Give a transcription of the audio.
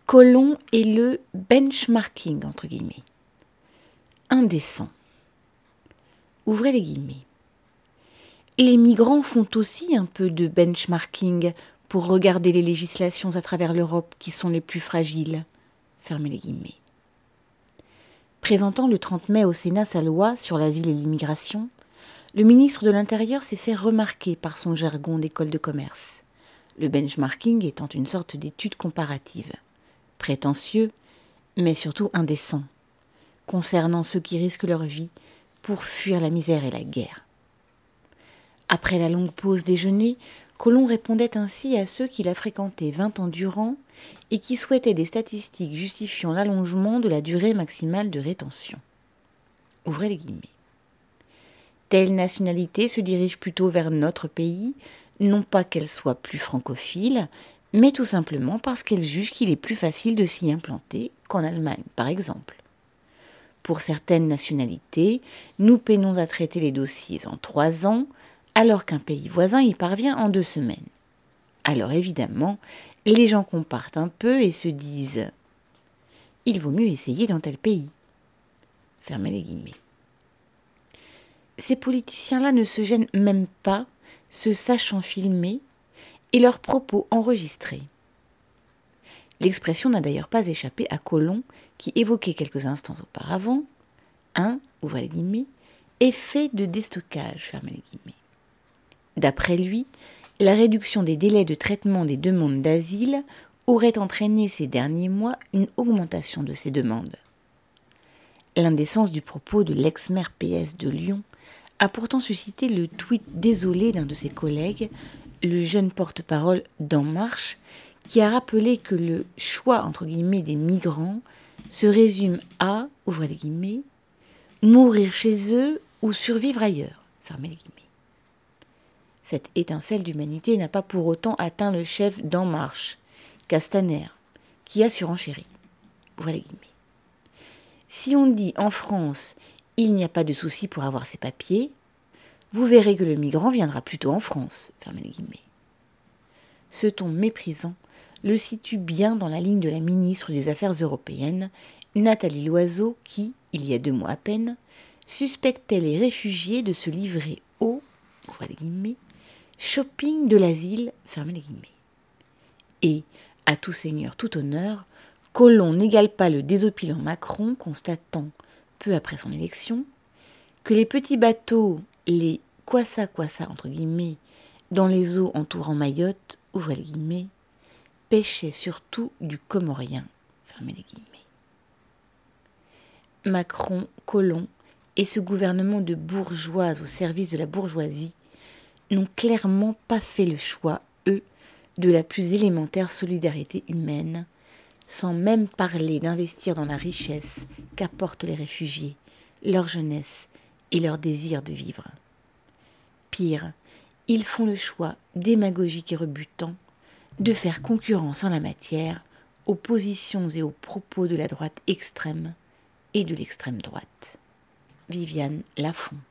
Colomb et le benchmarking, entre guillemets. Indécent. Ouvrez les guillemets. Les migrants font aussi un peu de benchmarking pour regarder les législations à travers l'Europe qui sont les plus fragiles. Fermez les guillemets. Présentant le 30 mai au Sénat sa loi sur l'asile et l'immigration, le ministre de l'Intérieur s'est fait remarquer par son jargon d'école de commerce, le benchmarking étant une sorte d'étude comparative, prétentieux, mais surtout indécent, concernant ceux qui risquent leur vie pour fuir la misère et la guerre. Après la longue pause déjeuner, Colomb répondait ainsi à ceux qui l'a fréquenté 20 ans durant et qui souhaitaient des statistiques justifiant l'allongement de la durée maximale de rétention. Ouvrez les guillemets. Telle nationalité se dirige plutôt vers notre pays, non pas qu'elle soit plus francophile, mais tout simplement parce qu'elle juge qu'il est plus facile de s'y implanter qu'en Allemagne, par exemple. Pour certaines nationalités, nous peinons à traiter les dossiers en 3 ans, alors qu'un pays voisin y parvient en 2 semaines. Alors évidemment, les gens comparent un peu et se disent « il vaut mieux essayer dans tel pays ». Fermez les guillemets. Ces politiciens-là ne se gênent même pas, se sachant filmer, et leurs propos enregistrés. L'expression n'a d'ailleurs pas échappé à Colomb, qui évoquait quelques instants auparavant un, ouvrez les guillemets, effet de déstockage, fermez les guillemets. D'après lui, la réduction des délais de traitement des demandes d'asile aurait entraîné ces derniers mois une augmentation de ces demandes. L'indécence du propos de l'ex-maire PS de Lyon a pourtant suscité le tweet désolé d'un de ses collègues, le jeune porte-parole d'En Marche, qui a rappelé que le choix entre guillemets des migrants se résume à, ouvrez les guillemets, mourir chez eux ou survivre ailleurs, fermez les guillemets. Cette étincelle d'humanité n'a pas pour autant atteint le chef d'En Marche, Castaner, qui a surenchéri. Ouvrez les guillemets. Si on dit en France, il n'y a pas de souci pour avoir ses papiers, vous verrez que le migrant viendra plutôt en France, fermez les guillemets. Ce ton méprisant le situe bien dans la ligne de la ministre des Affaires européennes, Nathalie Loiseau, qui, il y a 2 mois à peine, suspectait les réfugiés de se livrer au, ouvrez les guillemets, shopping de l'asile, fermez les guillemets. Et, à tout seigneur, tout honneur, Colomb n'égale pas le désopilant Macron, constatant, peu après son élection, que les petits bateaux, les kwassa entre guillemets, dans les eaux entourant Mayotte, ouvrez les guillemets, pêchaient surtout du comorien, fermez les guillemets. Macron, Colomb et ce gouvernement de bourgeoises au service de la bourgeoisie n'ont clairement pas fait le choix, eux, de la plus élémentaire solidarité humaine, sans même parler d'investir dans la richesse qu'apportent les réfugiés, leur jeunesse et leur désir de vivre. Pire, ils font le choix démagogique et rebutant de faire concurrence en la matière aux positions et aux propos de la droite extrême et de l'extrême droite. Viviane Lafont.